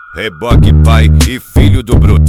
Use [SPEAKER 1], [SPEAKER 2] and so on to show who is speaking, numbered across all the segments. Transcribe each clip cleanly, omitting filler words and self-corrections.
[SPEAKER 1] Reboque pai e filho do Bruno.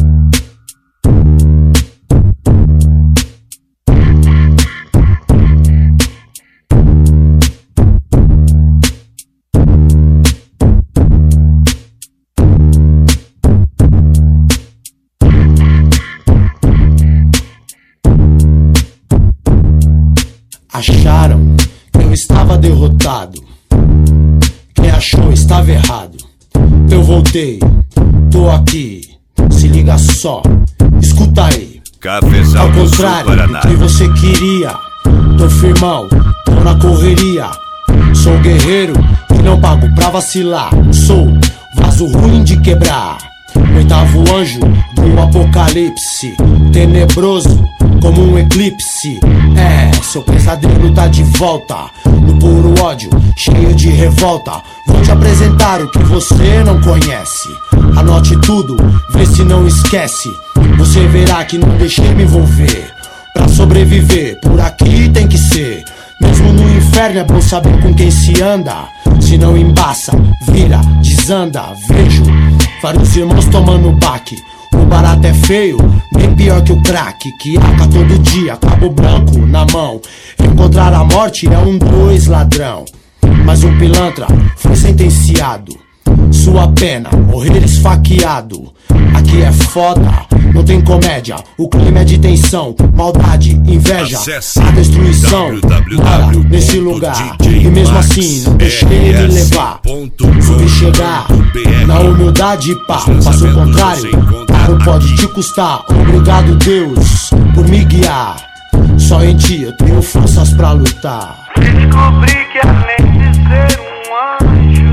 [SPEAKER 2] Acharam que eu estava derrotado. Quem achou estava errado. Eu voltei, tô aqui. Se liga só, escuta aí.
[SPEAKER 1] Cafezal
[SPEAKER 2] ao
[SPEAKER 1] do
[SPEAKER 2] contrário
[SPEAKER 1] Sul,
[SPEAKER 2] do que você queria, tô firmão, tô na correria. Sou guerreiro e não pago pra vacilar. Sou vaso ruim de quebrar. Oitavo anjo do apocalipse, tenebroso como um eclipse. Seu pesadelo tá de volta, no puro ódio, cheio de revolta. Vou te apresentar o que você não conhece. Anote tudo, vê se não esquece. Você verá que não deixei me envolver. Pra sobreviver, por aqui tem que ser. Mesmo no inferno é bom saber com quem se anda. Se não embaça, vira, desanda. Vejo vários irmãos tomando baque. O barato é feio, bem pior que o crack. Que aca todo dia, cabo branco na mão. Encontrar a morte é 2 ladrão. Mas um pilantra foi sentenciado. Sua pena, morrer esfaqueado. Aqui é foda, não tem comédia. O clima é de tensão, maldade, inveja.
[SPEAKER 1] Acesse
[SPEAKER 2] a destruição mora nesse lugar. E mesmo assim não deixei me levar. Fui chegar na humildade, pá. Faço o contrário, caro pode te custar. Obrigado Deus por me guiar. Só em ti eu tenho forças pra lutar.
[SPEAKER 3] Descobri que além de ser um anjo,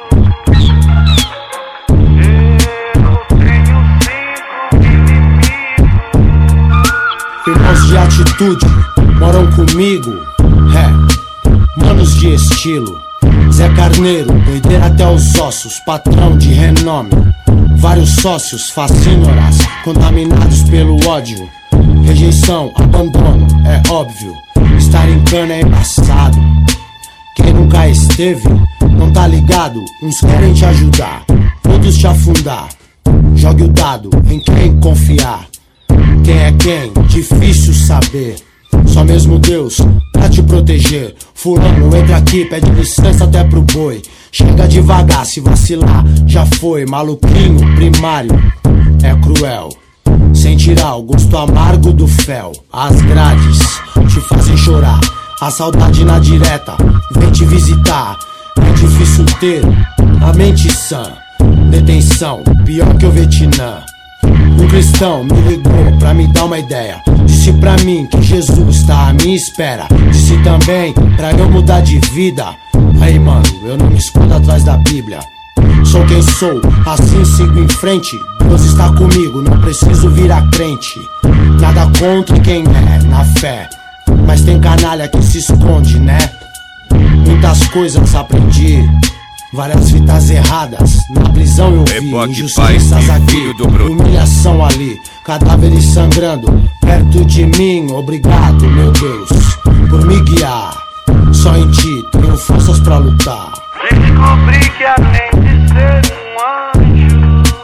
[SPEAKER 2] irmãos de atitude moram comigo, manos de estilo. Zé Carneiro, doideira até os ossos, patrão de renome. Vários sócios, facínoras, contaminados pelo ódio. Rejeição, abandono, é óbvio. Estar em cana é embaçado. Quem nunca esteve, não tá ligado. Uns querem te ajudar, outros te afundar. Jogue o dado em quem confiar. Quem é quem? Difícil saber. Só mesmo Deus pra te proteger. Fulano entra aqui, pede licença até pro boi. Chega devagar, se vacilar já foi. Maluquinho primário é cruel, sem tirar o gosto amargo do fel. As grades te fazem chorar, a saudade na direta vem te visitar. É difícil ter a mente sã. Detenção, pior que o Vietnã. Um cristão me ligou pra me dar uma ideia. Disse pra mim que Jesus tá à minha espera. Disse também pra eu mudar de vida. Aí mano, eu não me escondo atrás da Bíblia. Sou quem sou, assim sigo em frente. Deus está comigo, não preciso virar crente. Nada contra quem é na fé, mas tem canalha que se esconde, né? Muitas coisas aprendi, várias fitas erradas. Na prisão eu vi injustiças aqui, humilhação ali, cadáveres sangrando perto de mim. Obrigado, meu Deus, por me guiar. Só em ti tenho forças pra lutar.
[SPEAKER 3] Descobri que além de ser um anjo,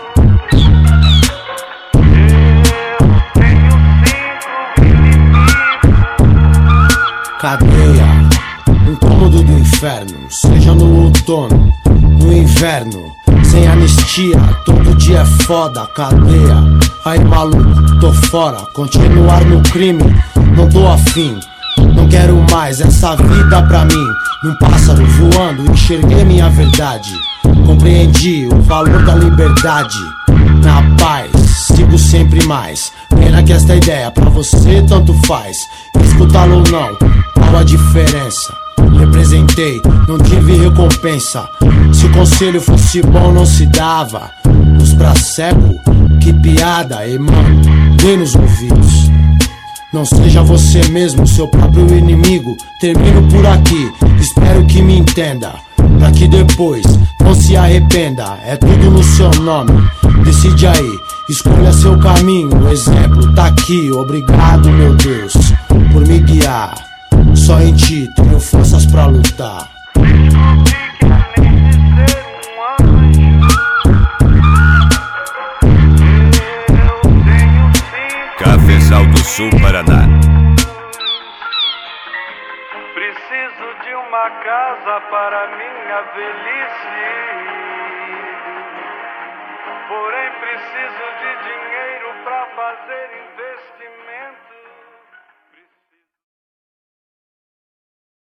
[SPEAKER 3] eu tenho 5 inimigos.
[SPEAKER 2] Cadeia, um cômodo do inferno. Seja no outono, no inverno, sem anistia, todo dia é foda. Cadeia, aí maluco, tô fora. Continuar no crime, não tô afim. Não quero mais essa vida pra mim. Num pássaro voando, enxerguei minha verdade. Compreendi o valor da liberdade. Na paz, sigo sempre mais. Pena que esta ideia pra você tanto faz. Escutá-lo ou não, qual a diferença? Representei, não tive recompensa. Se o conselho fosse bom não se dava. Luz pra cego, que piada, e mano, dê nos ouvidos. Não seja você mesmo, seu próprio inimigo. Termino por aqui, espero que me entenda, pra que depois não se arrependa. É tudo no seu nome, decide aí, escolha seu caminho. O exemplo tá aqui, obrigado meu Deus por me guiar. Só em ti tenho forças pra lutar.
[SPEAKER 3] Descobri que além de ser um anjo,
[SPEAKER 1] Sul, Paraná.
[SPEAKER 3] Preciso de uma casa para minha velhice. Porém preciso